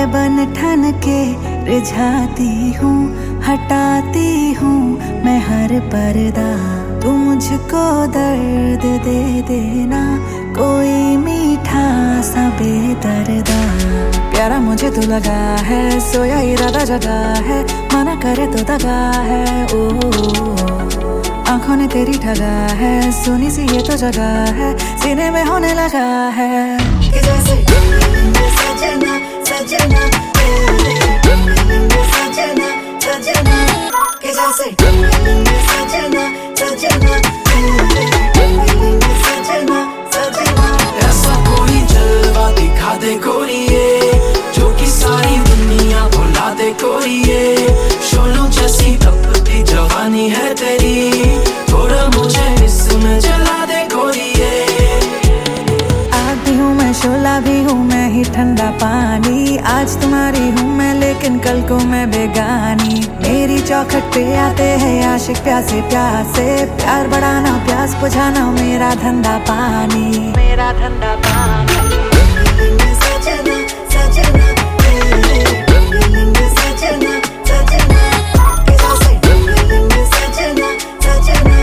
मैं बन ठन के रिझाती हूँ, हटाती हूँ मैं हर पर्दा। तू मुझको दर्द दे देना, कोई मीठा सा बेदर्दा। प्यारा मुझे तू लगा है, सोया इरादा जगा है, मना करे तो दगा है। ओ आंखों ने तेरी ठगा है, सुनी सी ये तो जगह है, सीने में होने लगा है कि जैसे सजना सजना सजना सजना कि जैसे सजना सजना सजना सजना। ऐसा कोई जलवा दिखा दे गोरिये, जो कि सारी दुनिया भुला दे गोरिये। शोलों जैसी तपती जवानी है तेरी, थोड़ा मुझे इसमें जला दे गोरिये। आग भी हूँ मैं, शोला भी हूँ मैं ही ठंडा पानी। आज तुम्हारी हूँ मैं, लेकिन कल को मैं बेगानी। मेरी चौखट पे आते हैं आशिक प्यासे प्यासे, प्यार बढ़ाना प्यास बुझाना मेरा धंधा पानी, मेरा धंधा पानी। सजना सजना सजना सजना सजना सजना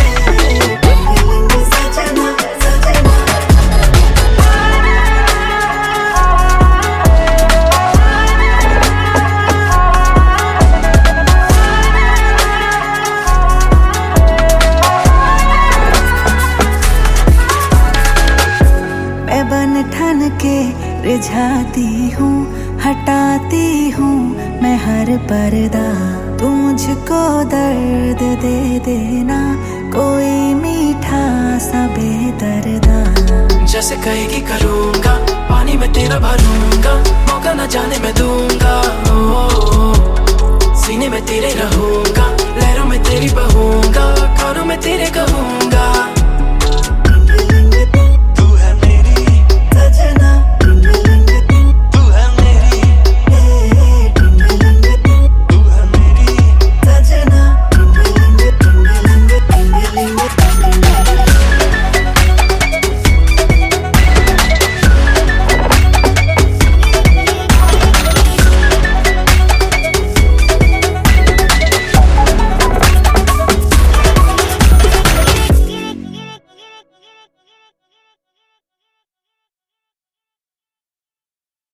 बन ठन के रिझाती हूँ, हटाती हूँ मैं हर पर्दा। तू मुझको दर्द दे देना, कोई मीठा सा बेदर्दा। जैसे कहेगी करूँगा, पानी में तेरा भरूंगा, मौका न जाने मैं दूंगा। सीने में तेरे रहूंगा, लहरों में तेरी बहूंगा, कानों में तेरे कहूंगा।